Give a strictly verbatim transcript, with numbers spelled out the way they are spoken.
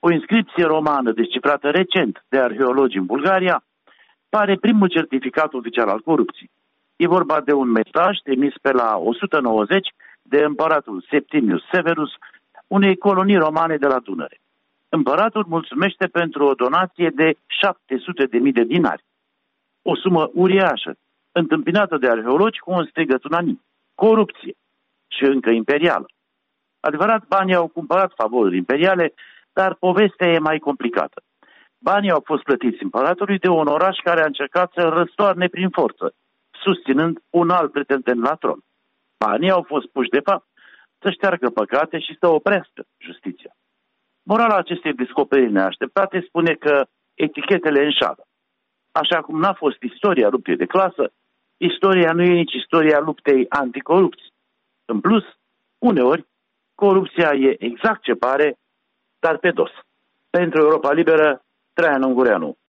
O inscripție romană descifrată recent de arheologi în Bulgaria pare primul certificat oficial al corupției. E vorba de un mesaj trimis pe la o sută nouăzeci de împăratul Septimius Severus unei colonii romane de la Dunăre. Împăratul mulțumește pentru o donație de șapte sute de mii de dinari. O sumă uriașă, întâmpinată de arheologi cu un strigăt unanim. Corupție și încă imperială. Adevărat, banii au cumpărat favoruri imperiale, dar povestea e mai complicată. Banii au fost plătiți împăratului de un oraș care a încercat să răstoarne prin forță, susținând un alt pretendent la tron. Banii au fost puși de fapt să șteargă păcate și să oprească justiția. Morala acestei descoperiri neașteptate spune că etichetele înșală. Așa cum n-a fost istoria luptei de clasă, istoria nu e nici istoria luptei anticorupție. În plus, uneori, corupția e exact ce pare, dar pe dos. Pentru Europa Liberă, Traian Ungureanu.